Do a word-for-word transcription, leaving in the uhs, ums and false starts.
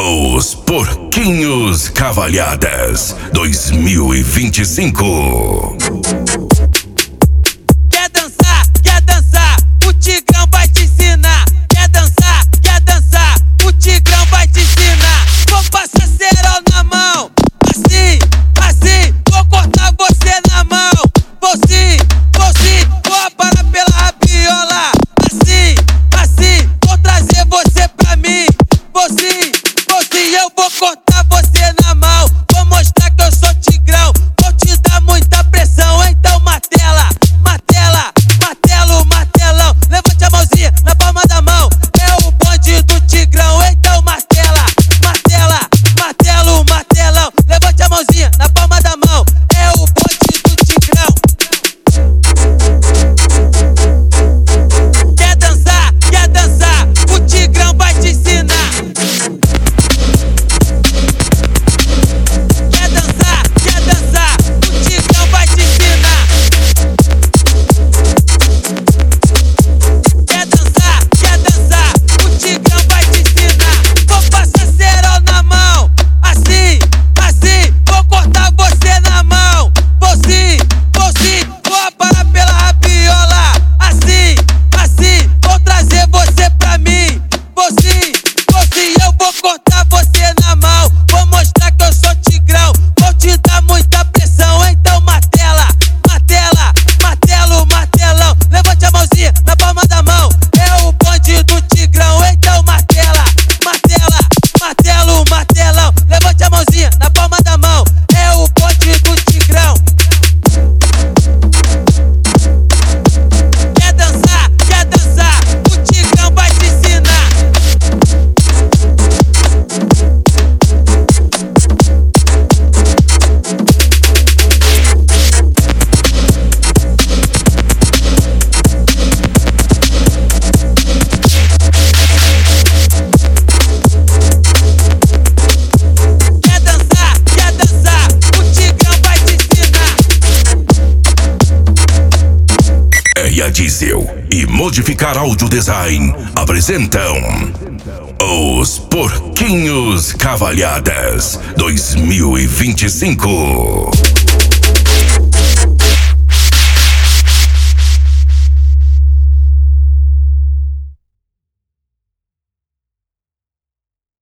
Os Porquinhos Cavalhadas dois mil e vinte e cinco. Quer dançar, quer dançar, o Tigrão vai te ensinar. Quer dançar, quer dançar, o Tigrão vai te ensinar. Vou passar cerol na mão, assim, assim, vou cortar você na mão. Vou sim, vou sim, vou parar pela rabiola. Assim, assim, vou trazer você pra mim. Vou sim, vou sim, eu vou cortar você na mão. Vou mostrar que eu sou Tigrão, vou te dar muita pressão. Então martela, martela, martelo, martelão. Levante a mãozinha na palma da mão, é o bonde do Tigrão. Então martela, martela, martelo, martelão. Levante a mãozinha na palma da mão, é o bonde do Tigrão. Quer dançar, quer dançar, o Tigrão vai te ensinar. Quer dançar, quer dançar, o Tigrão vai te ensinar. Quer dançar, quer dançar, o Tigrão vai te ensinar. Vou passar cerol na mão, assim, assim, vou cortar você na mão. Vou sim, vou sim, vou parar pela rabiola. Assim, assim, vou trazer você pra mim. Vou sim, vou sim, eu vou cortar você na mão. Vou mostrar que eu sou Tigrão, vou te dar muita pressão. Então martela, martela, martelo, martelão. Levante a mãozinha na palma da mão, é o bonde do Tigrão. Então martela, martela, martelo, martelão. Levante a mãozinha na palma da mão, é o bonde do Tigrão. Quer dançar, quer dançar, o Tigrão vai te ensinar. Quer dançar, quer dançar, o Tigrão vai te ensinar. E a Diesel e Modificar Audio Design apresentam Os Porquinhos Cavalhadas dois mil e vinte e cinco.